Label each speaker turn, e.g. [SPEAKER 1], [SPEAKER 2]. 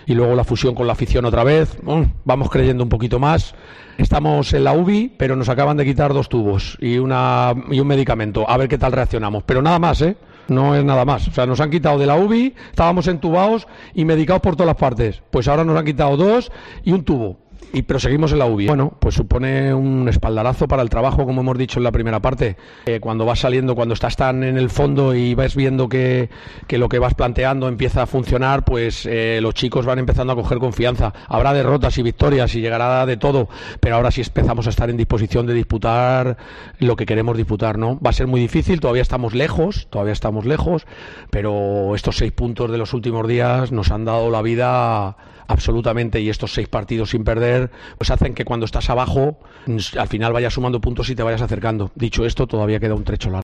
[SPEAKER 1] y luego la fusión con la afición otra vez. Vamos creyendo un poquito más. Estamos en la UBI, pero nos acaban de quitar 2 tubos y un medicamento. A ver qué tal reaccionamos. Pero nada más, no es nada más. O sea, nos han quitado de la UBI, estábamos entubados y medicados por todas las partes. Pues ahora nos han quitado 2 y un tubo. Pero seguimos en la UBI. Bueno, pues supone un espaldarazo para el trabajo, como hemos dicho en la primera parte. Cuando vas saliendo, cuando estás tan en el fondo y vas viendo que lo que vas planteando empieza a funcionar, pues los chicos van empezando a coger confianza. Habrá derrotas y victorias y llegará de todo, pero ahora sí empezamos a estar en disposición de disputar lo que queremos disputar, ¿no? Va a ser muy difícil, todavía estamos lejos, pero estos 6 puntos de los últimos días nos han dado la vida absolutamente, y estos 6 partidos sin perder pues hacen que cuando estás abajo al final vayas sumando puntos y te vayas acercando. Dicho esto, todavía queda un trecho largo.